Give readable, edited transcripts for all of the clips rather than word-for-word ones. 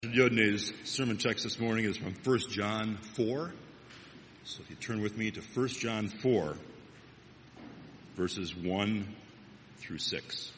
Yodene's sermon text this morning is from 1 John 4. So if you turn with me to 1 John 4, verses 1 through 6.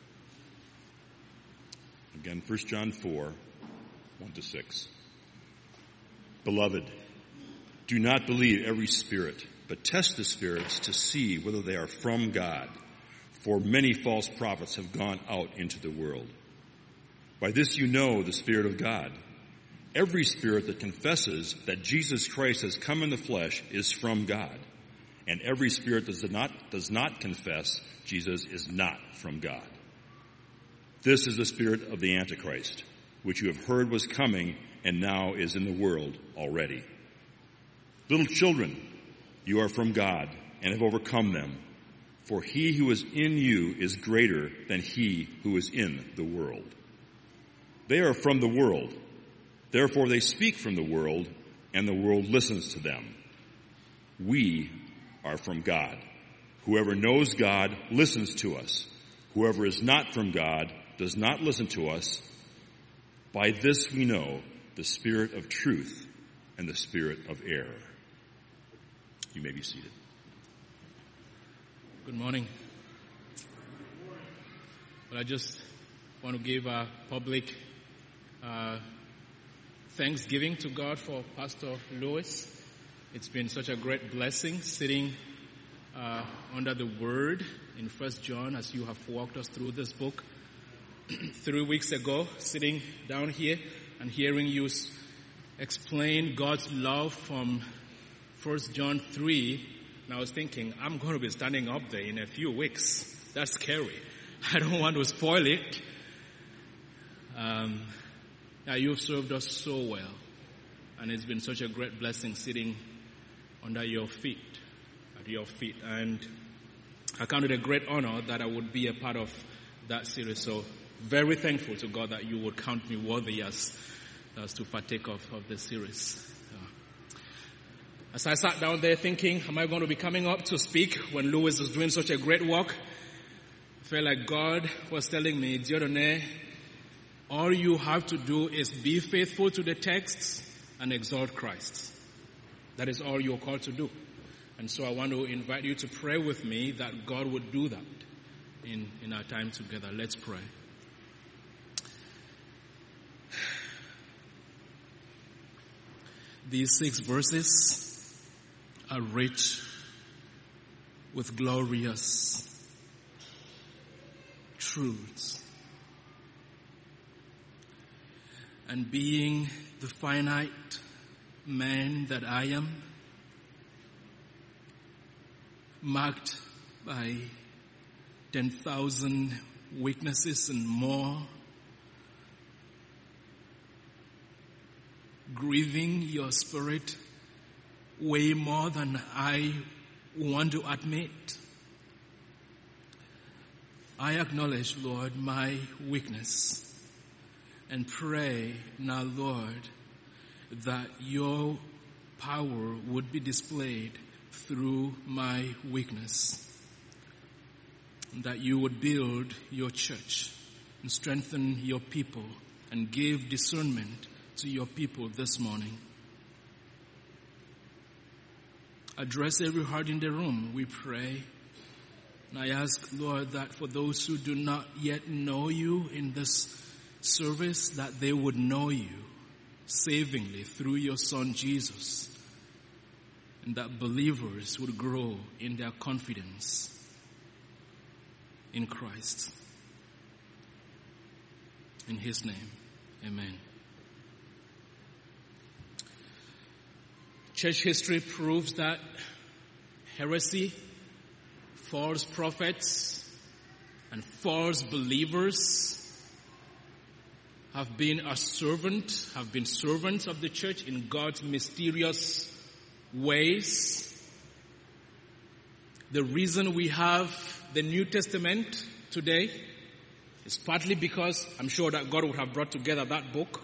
Again, 1 John 4, 1 to 6. Beloved, do not believe every spirit, but test the spirits to see whether they are from God. For many false prophets have gone out into the world. By this you know the Spirit of God. Every spirit that confesses that Jesus Christ has come in the flesh is from God. And every spirit that does not confess Jesus is not from God. This is the spirit of the Antichrist, which you have heard was coming and now is in the world already. Little children, you are from God and have overcome them. For he who is in you is greater than he who is in the world. They are from the world. Therefore they speak from the world, and the world listens to them. We are from God. Whoever knows God listens to us. Whoever is not from God does not listen to us. By this we know the spirit of truth and the spirit of error. You may be seated. Good morning. Well, I just want to give a public thanksgiving to God for Pastor Lewis. It's been such a great blessing sitting under the Word in 1 John as you have walked us through this book. 3 weeks ago, sitting down here and hearing you explain God's love from 1 John 3, and I was thinking, I'm going to be standing up there in a few weeks. That's scary. I don't want to spoil it. You've served us so well, and it's been such a great blessing sitting under your feet, at your feet. And I count it a great honor that I would be a part of that series. So very thankful to God that you would count me worthy as to partake of this series. As I sat down there thinking, am I going to be coming up to speak when Lewis is doing such a great work? I felt like God was telling me, Diodone, all you have to do is be faithful to the texts and exalt Christ. That is all you're called to do. And so I want to invite you to pray with me that God would do that in our time together. Let's pray. These 6 verses are rich with glorious truths. And being the finite man that I am, marked by 10,000 weaknesses and more, grieving your spirit way more than I want to admit, I acknowledge, Lord, my weakness. And pray now, Lord, that your power would be displayed through my weakness. And that you would build your church and strengthen your people and give discernment to your people this morning. Address every heart in the room, we pray. And I ask, Lord, that for those who do not yet know you in this service, that they would know you savingly through your Son Jesus, and that believers would grow in their confidence in Christ. In His name, amen. Church history proves that heresy, false prophets, and false believers have been servants of the church in God's mysterious ways. The reason we have the New Testament today is partly because I'm sure that God would have brought together that book.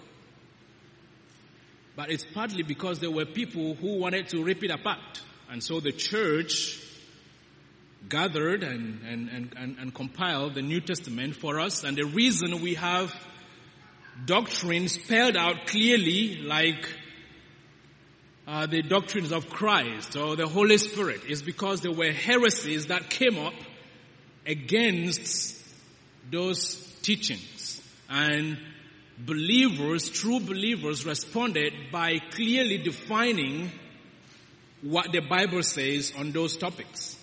But it's partly because there were people who wanted to rip it apart. And so the church gathered and compiled the New Testament for us. And the reason we have doctrine spelled out clearly like the doctrines of Christ or the Holy Spirit is because there were heresies that came up against those teachings. And believers, true believers, responded by clearly defining what the Bible says on those topics.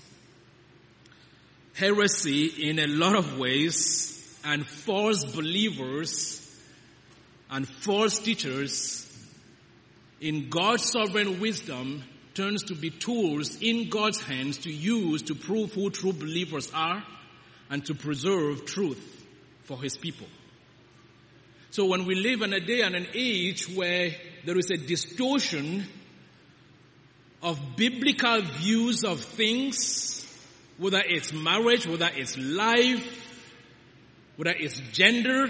Heresy in a lot of ways and false believers and false teachers in God's sovereign wisdom turns to be tools in God's hands to use to prove who true believers are and to preserve truth for His people. So when we live in a day and an age where there is a distortion of biblical views of things, whether it's marriage, whether it's life, whether it's gender,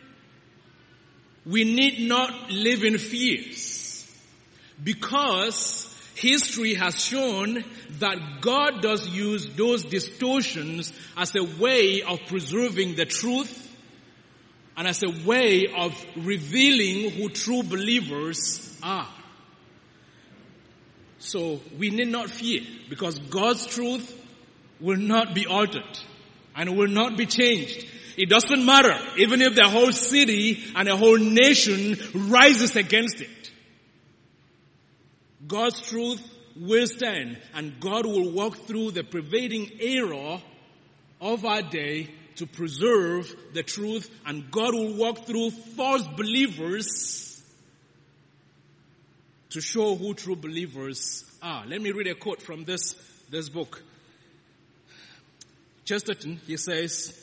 we need not live in fears, because history has shown that God does use those distortions as a way of preserving the truth and as a way of revealing who true believers are. So we need not fear, because God's truth will not be altered and will not be changed. It doesn't matter, even if the whole city and a whole nation rises against it. God's truth will stand, and God will walk through the pervading error of our day to preserve the truth, and God will walk through false believers to show who true believers are. Let me read a quote from this book. Chesterton, he says,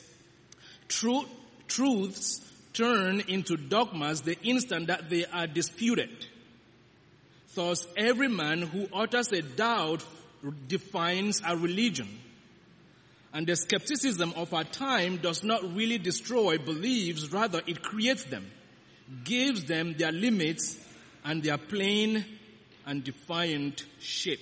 truths turn into dogmas the instant that they are disputed. Thus, every man who utters a doubt defines a religion. And the skepticism of our time does not really destroy beliefs, rather it creates them, gives them their limits and their plain and defiant shape.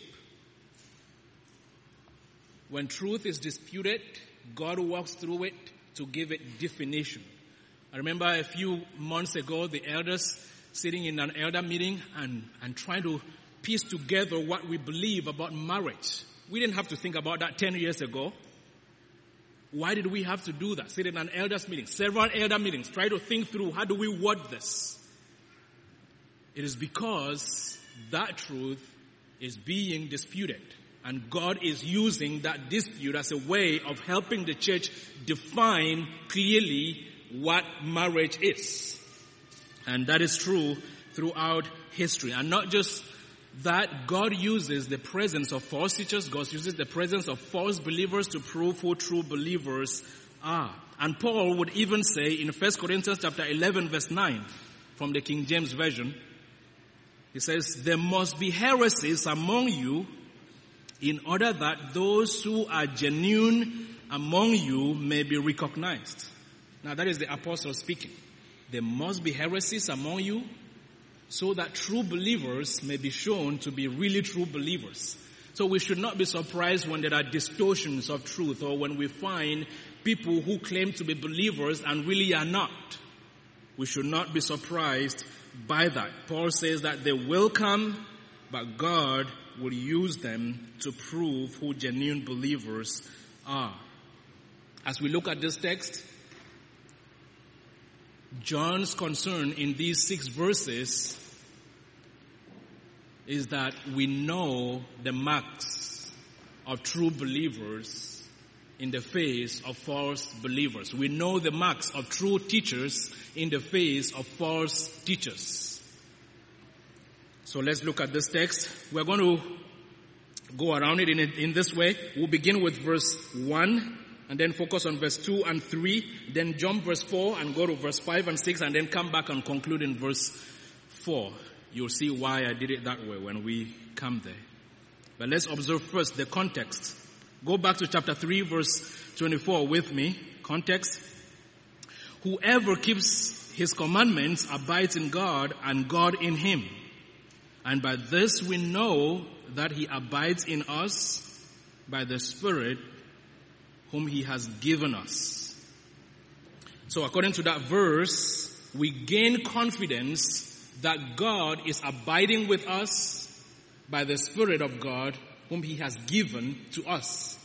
When truth is disputed, God walks through it to give it definition. I remember a few months ago, the elders sitting in an elder meeting and trying to piece together what we believe about marriage. We didn't have to think about that 10 years ago. Why did we have to do that? Sit in an elders meeting, several elder meetings, try to think through how do we word this. It is because that truth is being disputed. And God is using that dispute as a way of helping the church define clearly what marriage is. And that is true throughout history. And not just that, God uses the presence of false teachers, God uses the presence of false believers to prove who true believers are. And Paul would even say in 1 Corinthians chapter 11 verse 9 from the King James Version, he says, there must be heresies among you, in order that those who are genuine among you may be recognized. Now that is the apostle speaking. There must be heresies among you so that true believers may be shown to be really true believers. So we should not be surprised when there are distortions of truth, or when we find people who claim to be believers and really are not. We should not be surprised by that. Paul says that they will come, but God will use them to prove who genuine believers are. As we look at this text, John's concern in these 6 verses is that we know the marks of true believers in the face of false believers. We know the marks of true teachers in the face of false teachers. So let's look at this text. We're going to go around it in this way. We'll begin with verse 1 and then focus on verse 2 and 3, then jump verse 4 and go to verse 5 and 6 and then come back and conclude in verse 4. You'll see why I did it that way when we come there. But let's observe first the context. Go back to chapter 3 verse 24 with me. Context. Whoever keeps his commandments abides in God and God in him. And by this we know that he abides in us by the Spirit whom he has given us. So according to that verse, we gain confidence that God is abiding with us by the Spirit of God whom He has given to us.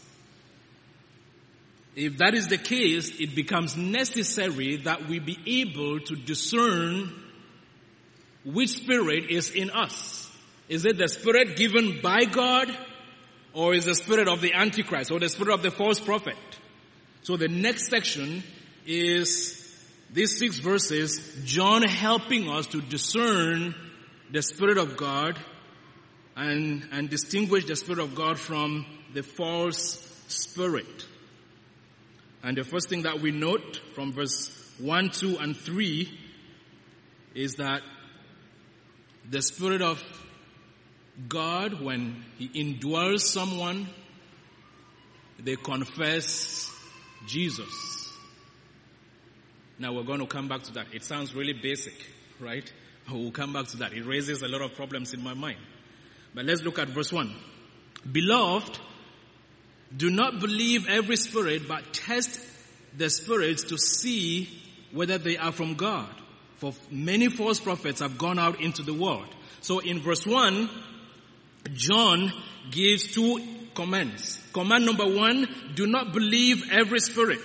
If that is the case, it becomes necessary that we be able to discern which spirit is in us. Is it the spirit given by God, or is the spirit of the Antichrist, or the spirit of the false prophet? So the next section is these 6 verses, John helping us to discern the Spirit of God and distinguish the Spirit of God from the false spirit. And the first thing that we note from verse 1, 2, and 3 is that the Spirit of God, when He indwells someone, they confess Jesus. Now we're going to come back to that. It sounds really basic, right? We'll come back to that. It raises a lot of problems in my mind. But let's look at verse 1. Beloved, do not believe every spirit, but test the spirits to see whether they are from God. For many false prophets have gone out into the world. So in verse 1, John gives 2 commands. Command number 1, do not believe every spirit.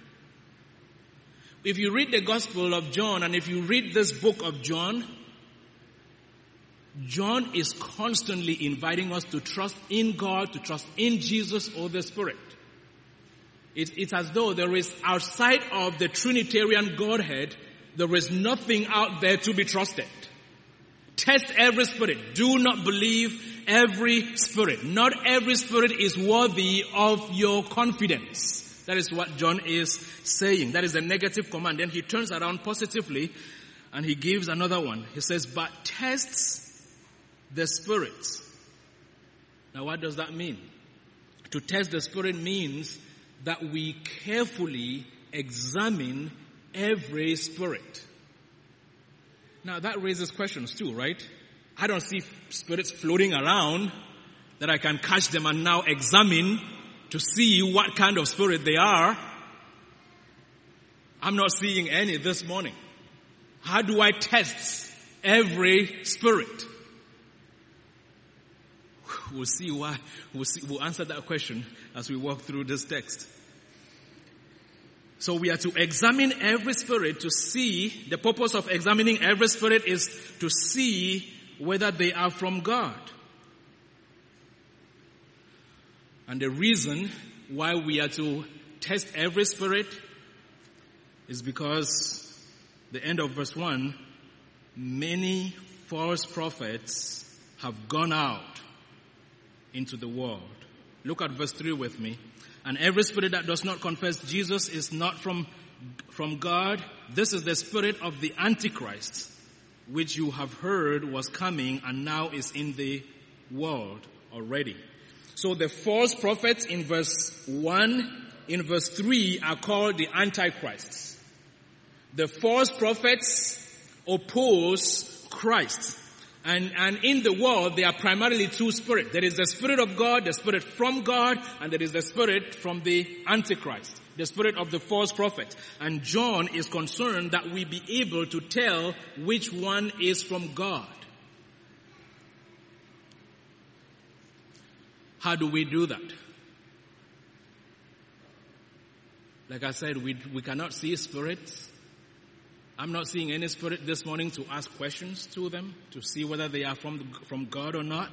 If you read the Gospel of John, and if you read this book of John, John is constantly inviting us to trust in God, to trust in Jesus or the Spirit. It's as though there is, outside of the Trinitarian Godhead, there is nothing out there to be trusted. Test every spirit. Do not believe every spirit. Not every spirit is worthy of your confidence. That is what John is saying. That is the negative command. Then he turns around positively and he gives another one. He says, but tests the spirits. Now what does that mean? To test the spirit means that we carefully examine every spirit. Now that raises questions too, right? I don't see spirits floating around that I can catch them and now examine to see what kind of spirit they are. I'm not seeing any this morning. How do I test every spirit? We'll see why. We'll answer that question as we walk through this text. So we are to examine every spirit to see, the purpose of examining every spirit is to see whether they are from God. And the reason why we are to test every spirit is because the end of verse 1, many false prophets have gone out into the world. Look at verse 3 with me. And every spirit that does not confess Jesus is not from God. This is the spirit of the Antichrist, which you have heard was coming and now is in the world already. So the false prophets in verse 1, in verse 3 are called the Antichrists. The false prophets oppose Christ. And in the world, there are primarily 2 spirits. There is the Spirit of God, the Spirit from God, and there is the Spirit from the Antichrist, the spirit of the false prophet. And John is concerned that we be able to tell which one is from God. How do we do that? Like I said, we cannot see spirits. I'm not seeing any spirit this morning to ask questions to them, to see whether they are from God or not.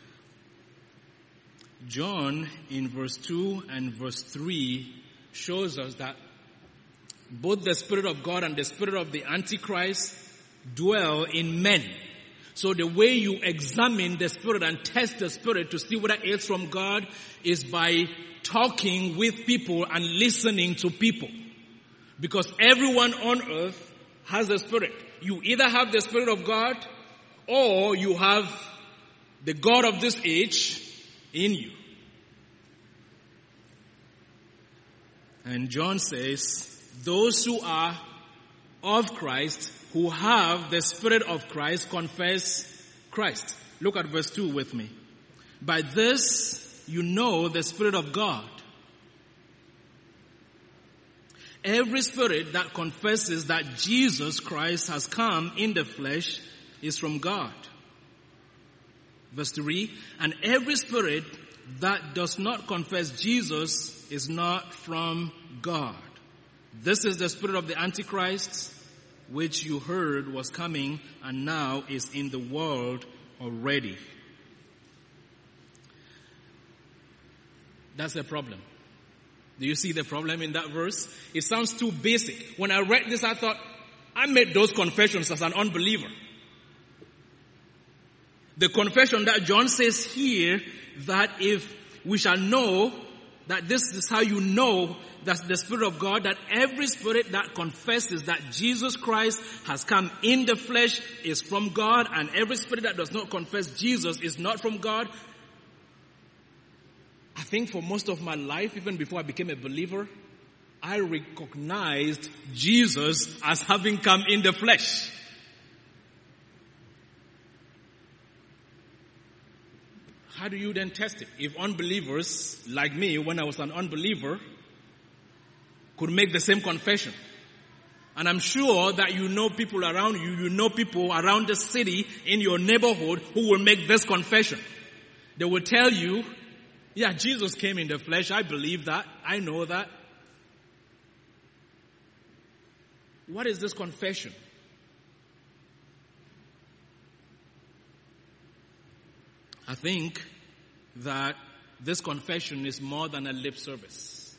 John, in verse 2 and verse 3, shows us that both the Spirit of God and the spirit of the Antichrist dwell in men. So the way you examine the spirit and test the spirit to see whether it's from God is by talking with people and listening to people. Because everyone on earth has the Spirit. You either have the Spirit of God or you have the God of this age in you. And John says, those who are of Christ, who have the Spirit of Christ, confess Christ. Look at verse 2 with me. By this you know the Spirit of God. every spirit that confesses that Jesus Christ has come in the flesh is from God. Verse 3, and every spirit that does not confess Jesus is not from God. This is the spirit of the Antichrist, which you heard was coming and now is in the world already. That's the problem. Do you see the problem in that verse? It sounds too basic. When I read this, I thought, I made those confessions as an unbeliever. The confession that John says here, that if we shall know, that this is how you know that's the Spirit of God, that every spirit that confesses that Jesus Christ has come in the flesh is from God, and every spirit that does not confess Jesus is not from God. I think for most of my life, even before I became a believer, I recognized Jesus as having come in the flesh. How do you then test it? If unbelievers, like me, when I was an unbeliever, could make the same confession. And I'm sure that you know people around you, you know people around the city, in your neighborhood, who will make this confession. They will tell you, yeah, Jesus came in the flesh. I believe that. I know that. What is this confession? I think that this confession is more than a lip service.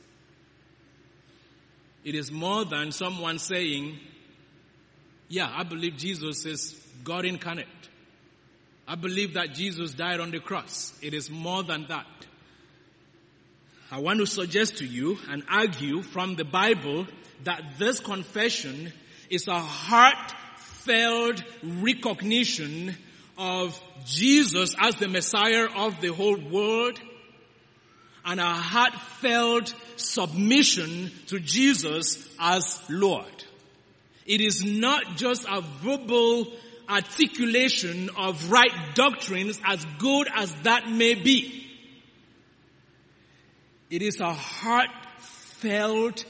It is more than someone saying, yeah, I believe Jesus is God incarnate. I believe that Jesus died on the cross. It is more than that. I want to suggest to you and argue from the Bible that this confession is a heartfelt recognition of Jesus as the Messiah of the whole world, and a heartfelt submission to Jesus as Lord. It is not just a verbal articulation of right doctrines, as good as that may be. It is a heartfelt,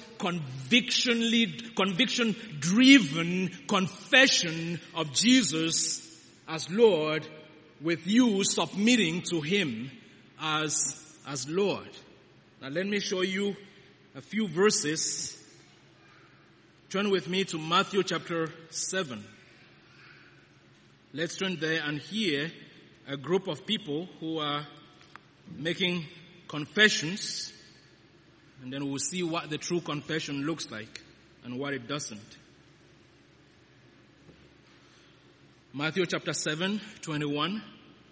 conviction-driven confession of Jesus as Lord, with you submitting to Him as Lord. Now let me show you a few verses. Turn with me to Matthew chapter 7. Let's turn there and hear a group of people who are making confessions, and then we'll see what the true confession looks like and what it doesn't. Matthew chapter 7, 21.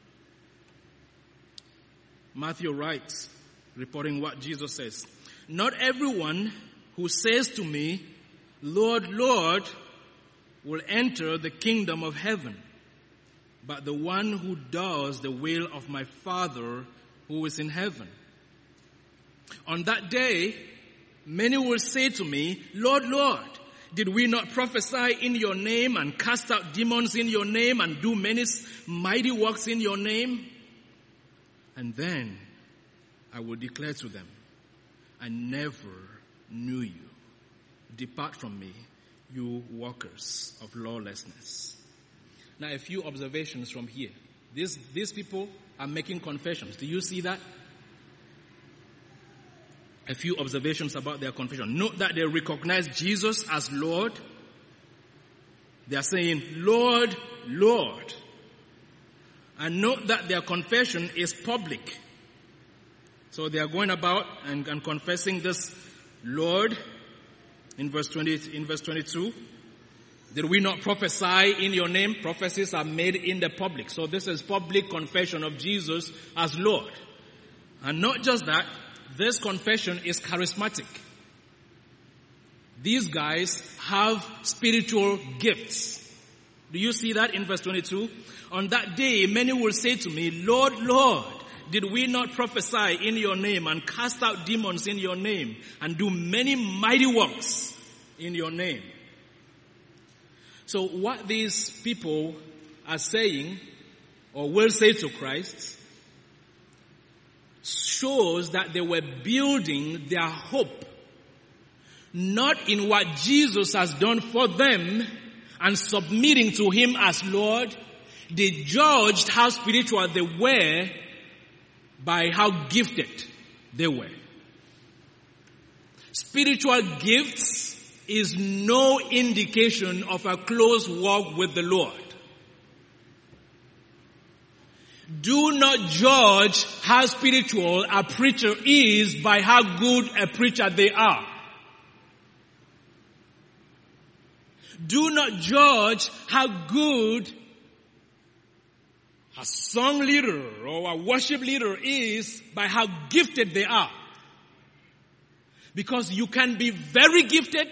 Matthew writes, reporting what Jesus says, not everyone who says to me, Lord, Lord, will enter the kingdom of heaven, but the one who does the will of my Father who is in heaven. On that day, many will say to me, Lord, Lord, did we not prophesy in your name and cast out demons in your name and do many mighty works in your name? And then I will declare to them, I never knew you. Depart from me, you workers of lawlessness. Now a few observations from here. These people are making confessions. Do you see that? A few observations about their confession. Note that they recognize Jesus as Lord. They are saying, Lord, Lord. And note that their confession is public. So they are going about and confessing this Lord. In verse 22, did we not prophesy in your name? Prophecies are made in the public. So this is public confession of Jesus as Lord. And not just that, this confession is charismatic. These guys have spiritual gifts. Do you see that in verse 22? On that day, many will say to me, Lord, Lord, did we not prophesy in your name and cast out demons in your name and do many mighty works in your name? So what these people are saying or will say to Christ shows that they were building their hope not in what Jesus has done for them and submitting to him as Lord. They judged how spiritual they were by how gifted they were. Spiritual gifts is no indication of a close walk with the Lord. Do not judge how spiritual a preacher is by how good a preacher they are. Do not judge how good a song leader or a worship leader is by how gifted they are. Because you can be very gifted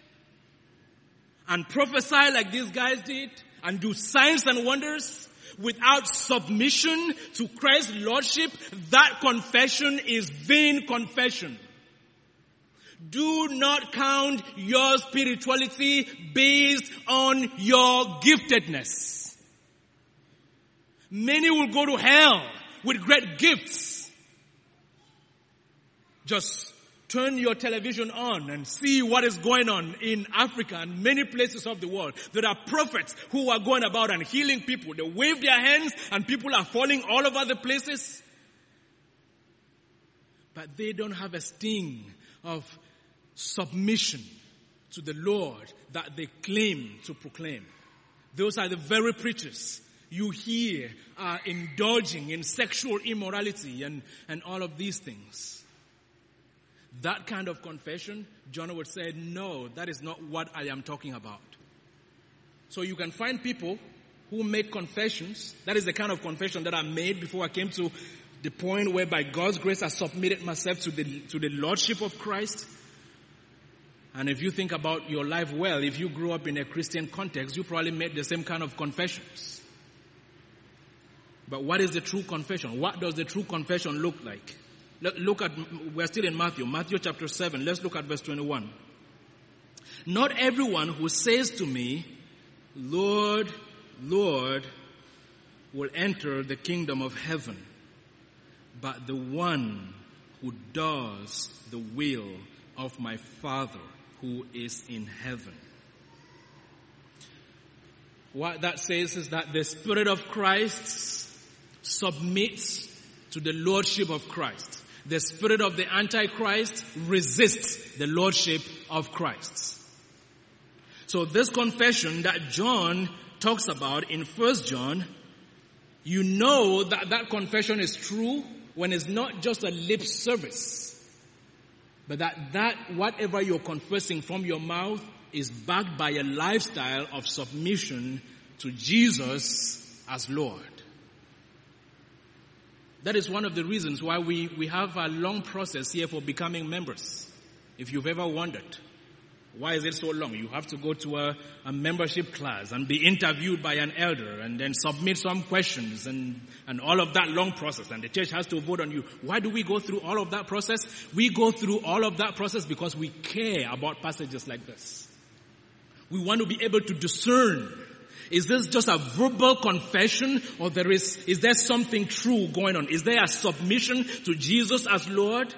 and prophesy like these guys did and do signs and wonders without submission to Christ's lordship. That confession is vain confession. Do not count your spirituality based on your giftedness. Many will go to hell with great gifts. Just turn your television on and see what is going on in Africa and many places of the world. There are prophets who are going about and healing people. They wave their hands and people are falling all over the places. But they don't have a sting of submission to the Lord that they claim to proclaim. Those are the very preachers you hear are indulging in sexual immorality and all of these things. That kind of confession, John would say, no, that is not what I am talking about. So you can find people who make confessions. That is the kind of confession that I made before I came to the point where by God's grace I submitted myself to the Lordship of Christ. And if you think about your life well, if you grew up in a Christian context, you probably made the same kind of confessions. But what is the true confession? What does the true confession look like? Look at, we're still in Matthew chapter 7. Let's look at verse 21. Not everyone who says to me, Lord, Lord, will enter the kingdom of heaven, but the one who does the will of my Father who is in heaven. What that says is that the Spirit of Christ submits to the Lordship of Christ. The spirit of the Antichrist resists the Lordship of Christ. So this confession that John talks about in 1 John, you know that confession is true when it's not just a lip service, but that whatever you're confessing from your mouth is backed by a lifestyle of submission to Jesus as Lord. That is one of the reasons why we have a long process here for becoming members. If you've ever wondered, why is it so long? You have to go to a membership class and be interviewed by an elder and then submit some questions and all of that long process. And the church has to vote on you. Why do we go through all of that process? We go through all of that process because we care about passages like this. We want to be able to discern. Is this just a verbal confession or is there something true going on? Is there a submission to Jesus as Lord?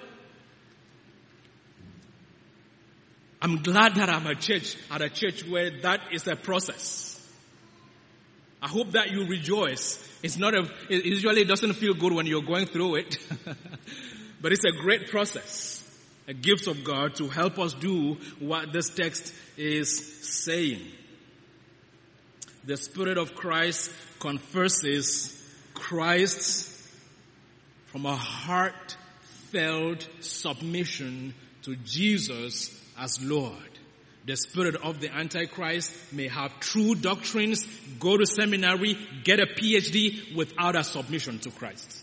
I'm glad that I'm at a church where that is a process. I hope that you rejoice. It usually doesn't feel good when you're going through it, but it's a great process, a gift of God to help us do what this text is saying. The Spirit of Christ confesses Christ from a heartfelt submission to Jesus as Lord. The spirit of the Antichrist may have true doctrines, go to seminary, get a PhD without a submission to Christ.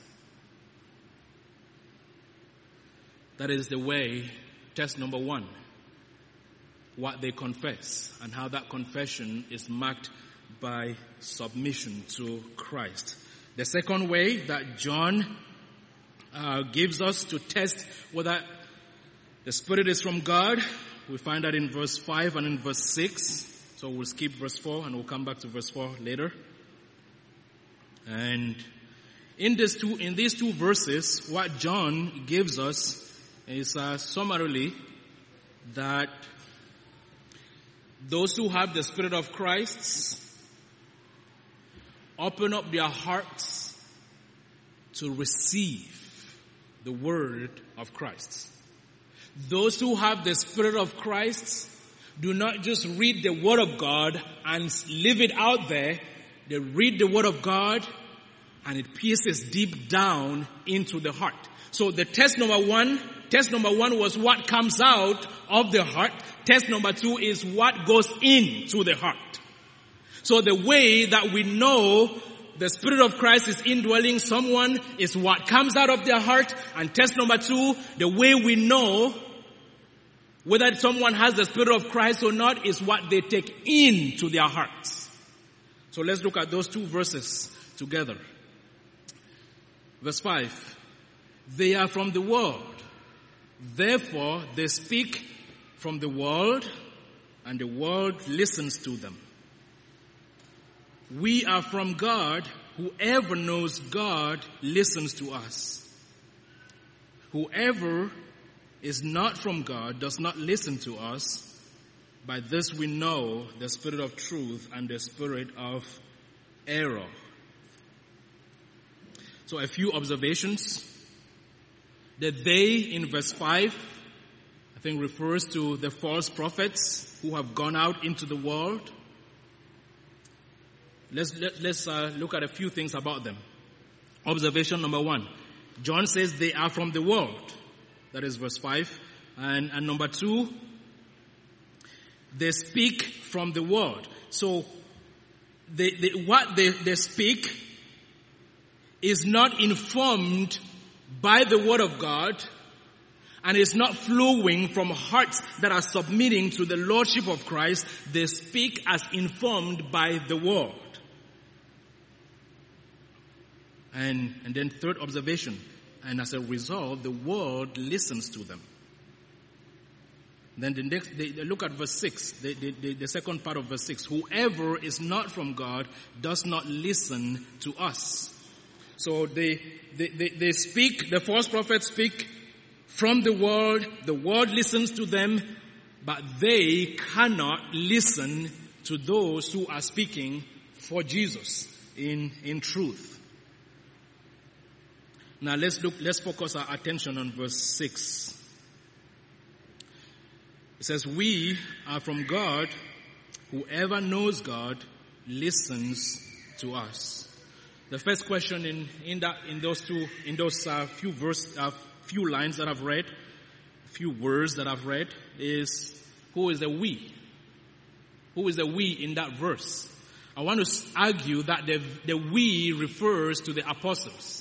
That is the way, test number one, what they confess and how that confession is marked by submission to Christ. The second way that John gives us to test whether the Spirit is from God, we find that in verse 5 and in verse 6. So we'll skip verse 4 and we'll come back to verse 4 later. And in these two verses, what John gives us is summarily that those who have the Spirit of Christ open up their hearts to receive the word of Christ. Those who have the Spirit of Christ do not just read the word of God and leave it out there. They read the word of God and it pierces deep down into the heart. So the test number one was what comes out of the heart. Test number two is what goes into the heart. So the way that we know the Spirit of Christ is indwelling someone is what comes out of their heart. And test number two, the way we know whether someone has the Spirit of Christ or not is what they take into their hearts. So let's look at those two verses together. Verse 5. They are from the world. Therefore, they speak from the world, and the world listens to them. We are from God. Whoever knows God listens to us. Whoever is not from God does not listen to us. By this we know the spirit of truth and the spirit of error. So a few observations. The they in verse 5, I think refers to the false prophets who have gone out into the world. Let's look at a few things about them. Observation number 1. John says they are from the world. That is verse 5. And number 2, they speak from the world. So what they speak is not informed by the word of God, and is not flowing from hearts that are submitting to the lordship of Christ. They speak as informed by the world. And then third observation, and as a result, the world listens to them. Then they look at verse 6, the second part of verse 6. Whoever is not from God does not listen to us. So they speak, the false prophets speak from the world listens to them, but they cannot listen to those who are speaking for Jesus in truth. Now let's focus our attention on verse 6. It says, we are from God. Whoever knows God listens to us. The first question in those few lines that I've read, few words that I've read, is who is the we? Who is the we in that verse? I want to argue that the we refers to the apostles.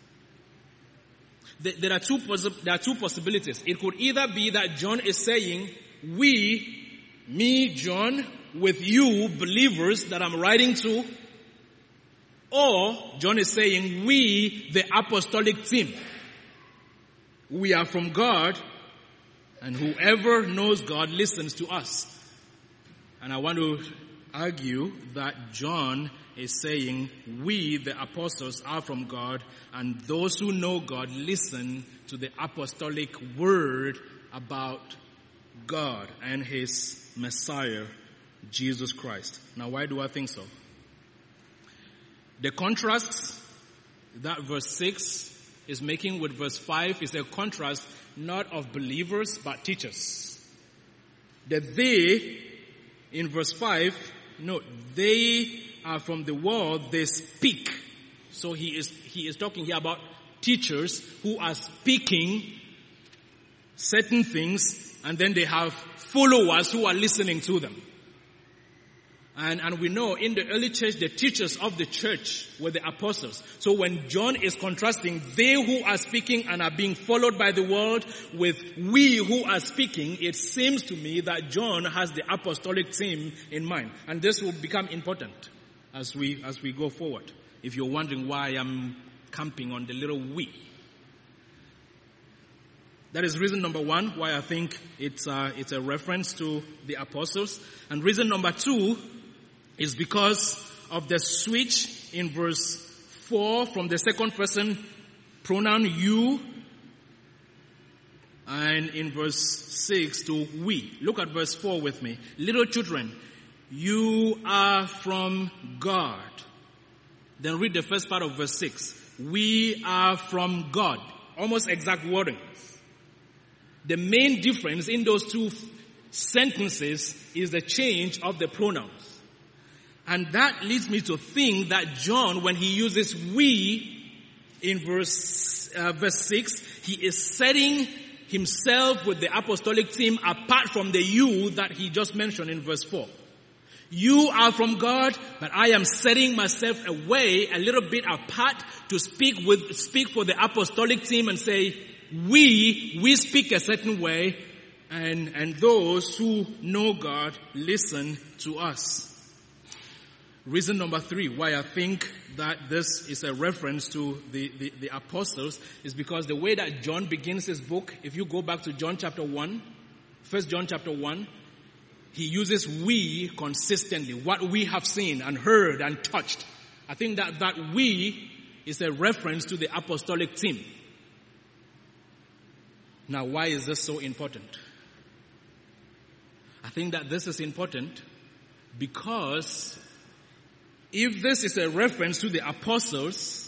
There are two possibilities. It could either be that John is saying, we, me, John, with you believers that I'm writing to, or John is saying, we, the apostolic team. We are from God, and whoever knows God listens to us. And I want to argue that John is saying, we, the apostles, are from God, and those who know God listen to the apostolic word about God and his Messiah, Jesus Christ. Now, why do I think so? The contrast that verse 6 is making with verse 5 is a contrast not of believers but teachers. The they in verse 5, no, they are from the world, they speak. So he is talking here about teachers who are speaking certain things, and then they have followers who are listening to them. And we know in the early church, the teachers of the church were the apostles. So when John is contrasting they who are speaking and are being followed by the world with we who are speaking, it seems to me that John has the apostolic team in mind. And this will become important as we go forward. If you're wondering why I'm camping on the little we. That is reason number 1 why I think it's a reference to the apostles. And reason number 2 is because of the switch in verse 4 from the second person pronoun you And in verse 6 to we. Look at verse 4 with me. Little children, you are from God. Then read the first part of verse 6. We are from God. Almost exact wording. The main difference in those two sentences is the change of the pronouns. And that leads me to think that John, when he uses we in verse 6, he is setting himself with the apostolic team apart from the you that he just mentioned in verse 4. You are from God, but I am setting myself away a little bit apart to speak for the apostolic team and say, we speak a certain way, and those who know God listen to us. Reason number 3 why I think that this is a reference to the apostles is because the way that John begins his book, if you go back to John chapter 1, 1 John chapter 1, he uses we consistently, what we have seen and heard and touched. I think that we is a reference to the apostolic team. Now, why is this so important? I think that this is important because if this is a reference to the apostles,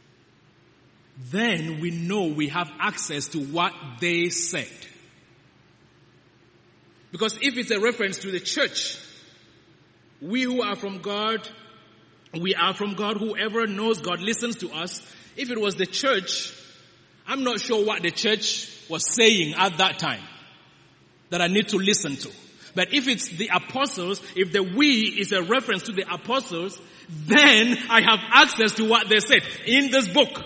then we know we have access to what they said. Because if it's a reference to the church, we who are from God, we are from God. Whoever knows God listens to us. If it was the church, I'm not sure what the church was saying at that time that I need to listen to. But if it's the apostles, if the we is a reference to the apostles, then I have access to what they said in this book.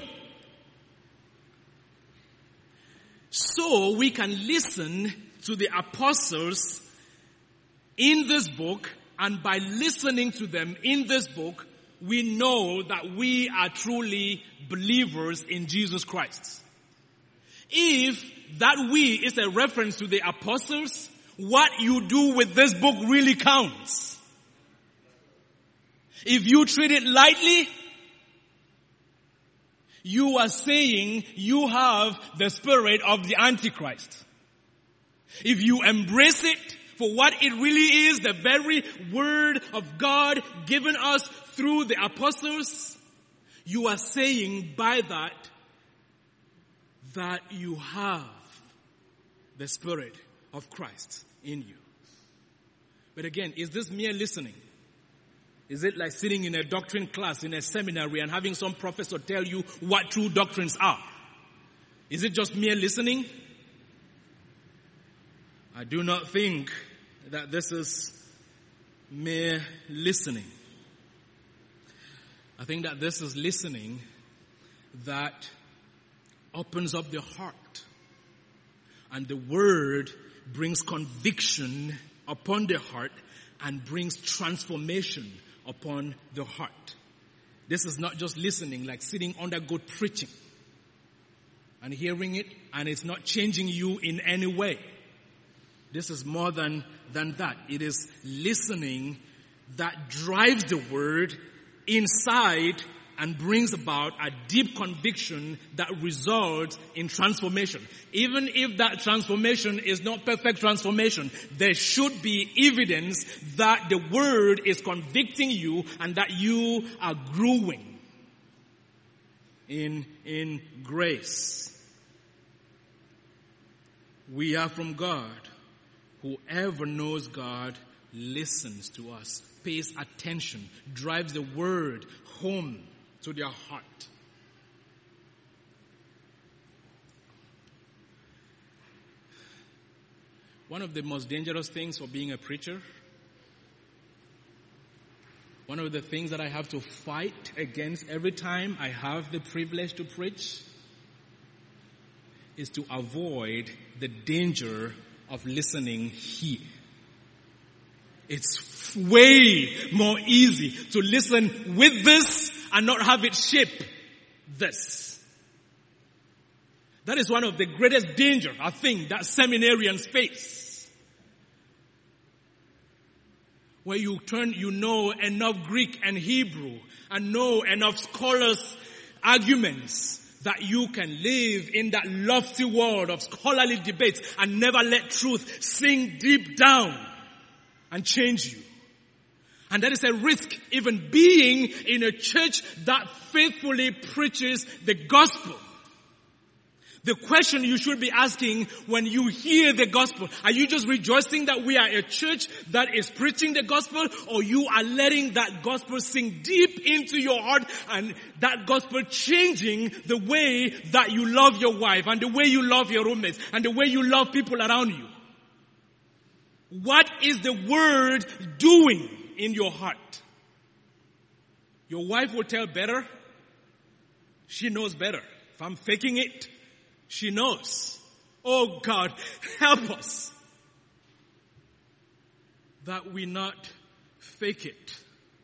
So we can listen to the apostles in this book, and by listening to them in this book, we know that we are truly believers in Jesus Christ. If that we is a reference to the apostles, what you do with this book really counts. If you treat it lightly, you are saying you have the spirit of the Antichrist. If you embrace it for what it really is, the very word of God given us through the apostles, you are saying by that you have the spirit of Christ in you. But again, is this mere listening? Is it like sitting in a doctrine class in a seminary and having some professor tell you what true doctrines are? Is it just mere listening? I do not think that this is mere listening. I think that this is listening that opens up the heart. And the word brings conviction upon the heart and brings transformation upon the heart. This is not just listening, like sitting under good preaching and hearing it, and it's not changing you in any way. This is more than that. It is listening that drives the word inside and brings about a deep conviction that results in transformation. Even if that transformation is not perfect transformation, there should be evidence that the word is convicting you and that you are growing in grace. We are from God. Whoever knows God listens to us, pays attention, drives the word home to their heart. One of the most dangerous things for being a preacher, one of the things that I have to fight against every time I have the privilege to preach, is to avoid the danger of listening here. It's way more easy to listen with this and not have it shape this. That is one of the greatest danger, I think, that seminarians face. Where you know enough Greek and Hebrew and know enough scholars' arguments that you can live in that lofty world of scholarly debates and never let truth sink deep down and change you. And that is a risk even being in a church that faithfully preaches the gospel. The question you should be asking when you hear the gospel, are you just rejoicing that we are a church that is preaching the gospel, or you are letting that gospel sink deep into your heart and that gospel changing the way that you love your wife and the way you love your roommates and the way you love people around you? What is the word doing in your heart? Your wife will tell better. She knows better. If I'm faking it, she knows. Oh God, help us that we not fake it.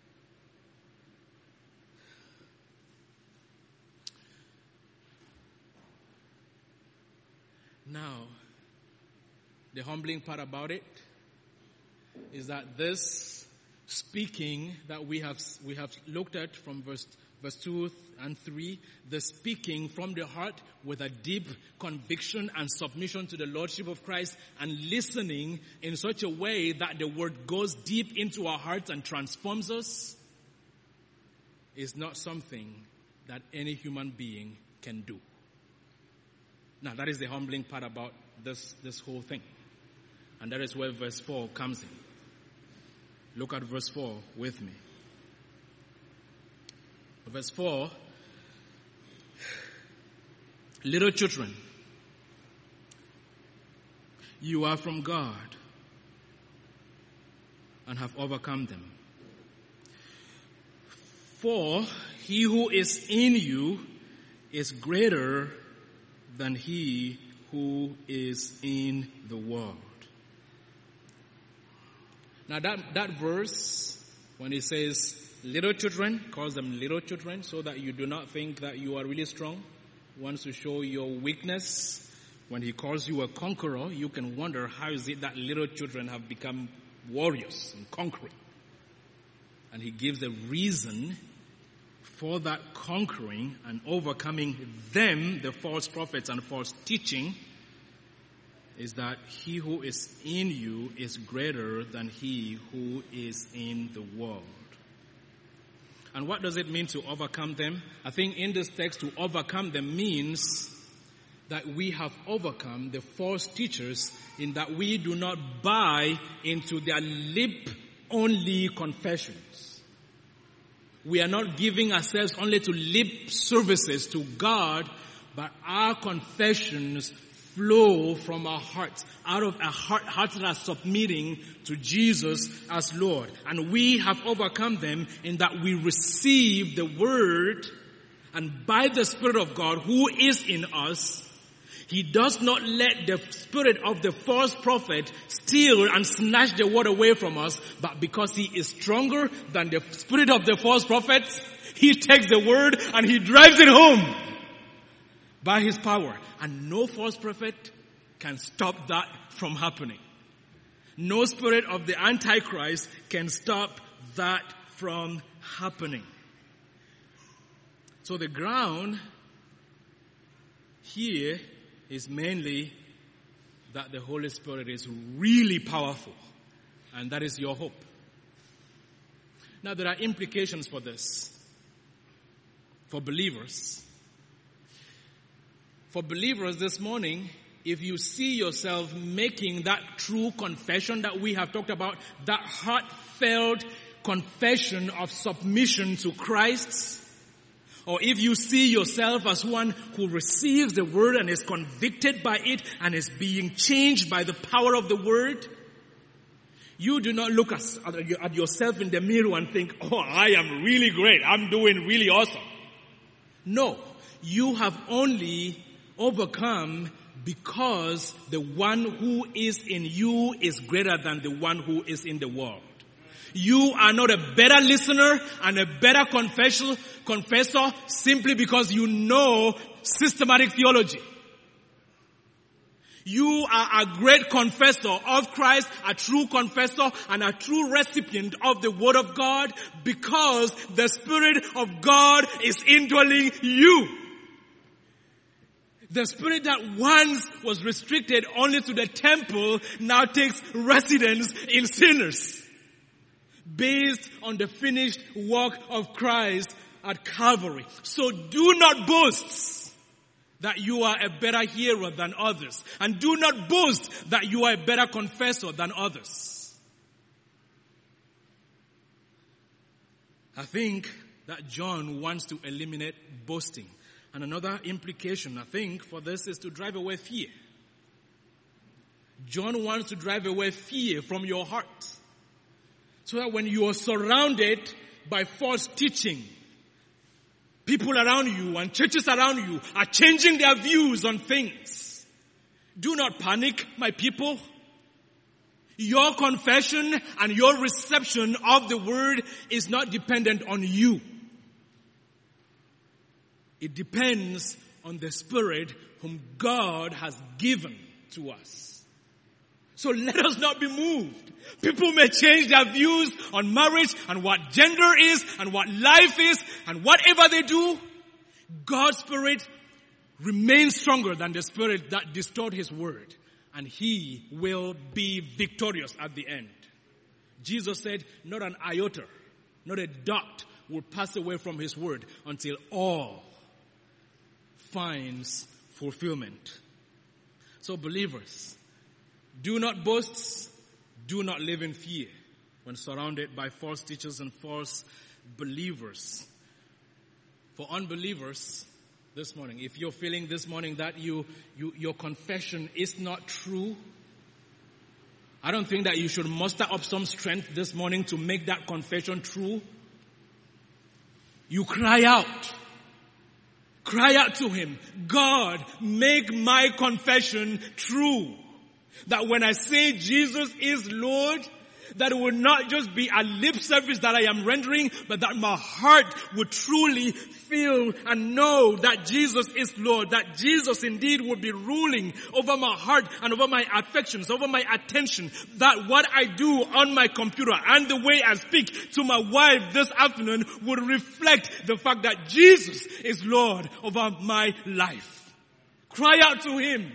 Now, the humbling part about it is that this speaking that we have looked at from verse 2 and 3, the speaking from the heart with a deep conviction and submission to the Lordship of Christ, and listening in such a way that the word goes deep into our hearts and transforms us, is not something that any human being can do. Now that is the humbling part about this whole thing. And that is where verse 4 comes in. Look at verse 4 with me. Verse 4, little children, you are from God and have overcome them. For he who is in you is greater than he who is in the world. Now that verse, when it says little children, calls them little children so that you do not think that you are really strong, wants to show your weakness. When he calls you a conqueror, you can wonder how is it that little children have become warriors and conquering. And he gives a reason for that conquering and overcoming them, the false prophets and false teaching, is that he who is in you is greater than he who is in the world. And what does it mean to overcome them? I think in this text, to overcome them means that we have overcome the false teachers in that we do not buy into their lip-only confessions. We are not giving ourselves only to lip services to God, but our confessions flow from our hearts, out of our hearts that are submitting to Jesus as Lord. And we have overcome them in that we receive the word, and by the Spirit of God who is in us, he does not let the spirit of the false prophet steal and snatch the word away from us, but because he is stronger than the spirit of the false prophets, he takes the word and he drives it home by his power. And no false prophet can stop that from happening. No spirit of the Antichrist can stop that from happening. So the ground here is mainly that the Holy Spirit is really powerful, and that is your hope. Now there are implications for this, for believers. For believers this morning, if you see yourself making that true confession that we have talked about, that heartfelt confession of submission to Christ, or if you see yourself as one who receives the word and is convicted by it and is being changed by the power of the word, you do not look at yourself in the mirror and think, oh, I am really great. I'm doing really awesome. No, you have only overcome because the one who is in you is greater than the one who is in the world. You are not a better listener and a better confessor simply because you know systematic theology. You are a great confessor of Christ, a true confessor and a true recipient of the Word of God because the Spirit of God is indwelling you. The spirit that once was restricted only to the temple now takes residence in sinners. Based on the finished work of Christ at Calvary. So do not boast that you are a better hearer than others. And do not boast that you are a better confessor than others. I think that John wants to eliminate boasting. And another implication, I think, for this is to drive away fear. John wants to drive away fear from your heart. So that when you are surrounded by false teaching, people around you and churches around you are changing their views on things. Do not panic, my people. Your confession and your reception of the word is not dependent on you. It depends on the Spirit whom God has given to us. So let us not be moved. People may change their views on marriage and what gender is and what life is and whatever they do. God's Spirit remains stronger than the spirit that distorts His word. And He will be victorious at the end. Jesus said, not an iota, not a dot will pass away from His word until all finds fulfillment. So believers, do not boast, do not live in fear when surrounded by false teachers and false believers. For unbelievers this morning, if you're feeling this morning that your confession is not true, I don't think that you should muster up some strength this morning to make that confession true. You cry out. Cry out to Him. God, make my confession true. That when I say Jesus is Lord, that it will not just be a lip service that I am rendering, but that my heart would truly feel and know that Jesus is Lord, that Jesus indeed will be ruling over my heart and over my affections, over my attention, that what I do on my computer and the way I speak to my wife this afternoon would reflect the fact that Jesus is Lord over my life. Cry out to Him.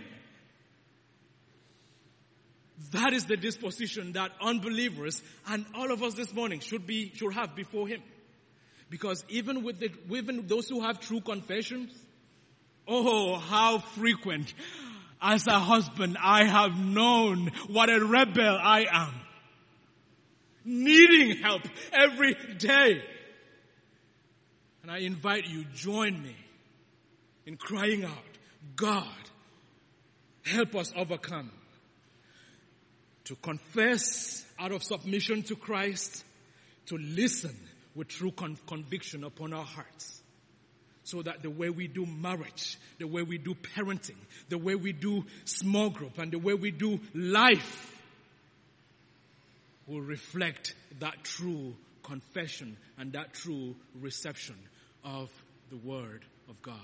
That is the disposition that unbelievers and all of us this morning should have before Him. Because even those who have true confessions, oh, how frequent as a husband I have known what a rebel I am. Needing help every day. And I invite you, join me in crying out, God, help us overcome. To confess out of submission to Christ, to listen with true conviction upon our hearts. So that the way we do marriage, the way we do parenting, the way we do small group, and the way we do life will reflect that true confession and that true reception of the Word of God.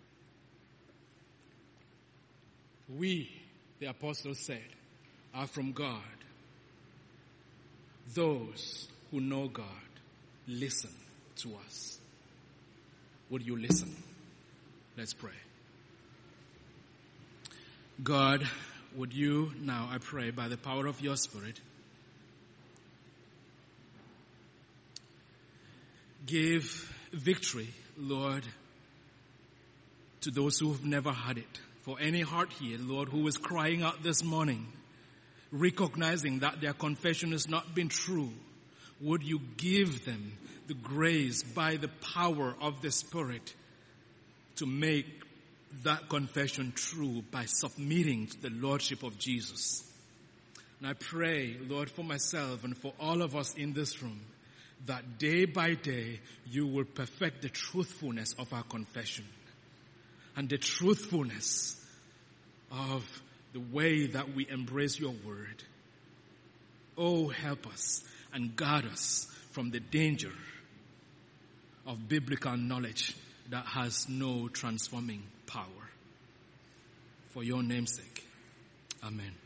We, the apostles said, are from God. Those who know God listen to us. Would you listen? Let's pray. God, would you now, I pray, by the power of your Spirit, give victory, Lord, to those who have never had it. For any heart here, Lord, who is crying out this morning, recognizing that their confession has not been true, would you give them the grace by the power of the Spirit to make that confession true by submitting to the Lordship of Jesus. And I pray, Lord, for myself and for all of us in this room, that day by day you will perfect the truthfulness of our confession and the truthfulness of the way that we embrace your word. Oh, help us and guard us from the danger of biblical knowledge that has no transforming power. For your name's sake. Amen.